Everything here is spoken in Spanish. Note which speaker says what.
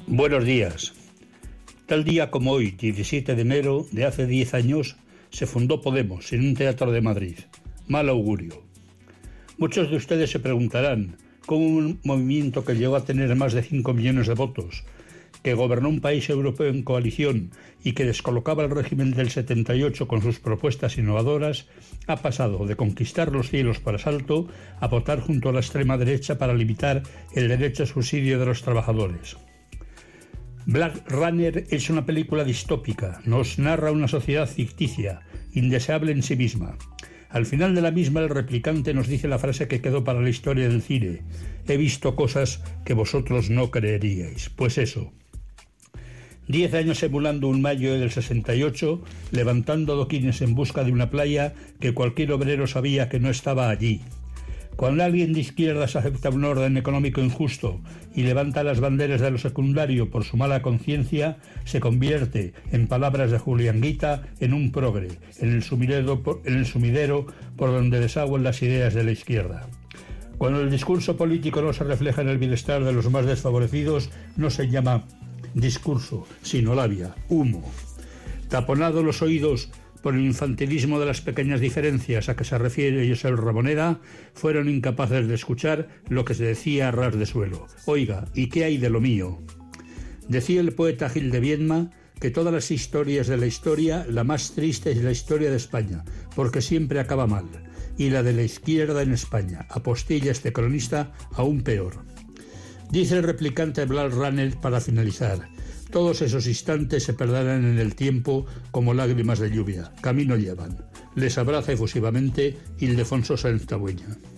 Speaker 1: Buenos días. Tal día como hoy, 17 de enero de hace 10 años, se fundó Podemos en un teatro de Madrid. Mal augurio. Muchos de ustedes se preguntarán cómo un movimiento que llegó a tener más de 5 millones de votos, que gobernó un país europeo en coalición y que descolocaba el régimen del 78 con sus propuestas innovadoras, ha pasado de conquistar los cielos por asalto a votar junto a la extrema derecha para limitar el derecho a subsidio de los trabajadores. Blade Runner es una película distópica, nos narra una sociedad ficticia, indeseable en sí misma. Al final de la misma, el replicante nos dice la frase que quedó para la historia del cine: he visto cosas que vosotros no creeríais. Pues eso. 10 años emulando un mayo del 68, levantando adoquines en busca de una playa que cualquier obrero sabía que no estaba allí. Cuando alguien de izquierdas acepta un orden económico injusto y levanta las banderas de lo secundario por su mala conciencia, se convierte, en palabras de Julián Guita, en un progre, en el sumidero por donde desaguan las ideas de la izquierda. Cuando el discurso político no se refleja en el bienestar de los más desfavorecidos, no se llama discurso, sino labia, humo. Taponados los oídos por el infantilismo de las pequeñas diferencias a que se refiere Josep Ramoneda, fueron incapaces de escuchar lo que se decía a ras de suelo. Oiga, ¿y qué hay de lo mío? Decía el poeta Gil de Viedma que todas las historias de la historia, la más triste es la historia de España, porque siempre acaba mal, y la de la izquierda en España, apostilla este cronista, aún peor. Dice el replicante Blade Runner para finalizar: todos esos instantes se perderán en el tiempo como lágrimas de lluvia, camino llevan. Les abraza efusivamente Ildefonso Sáenz Tabueña.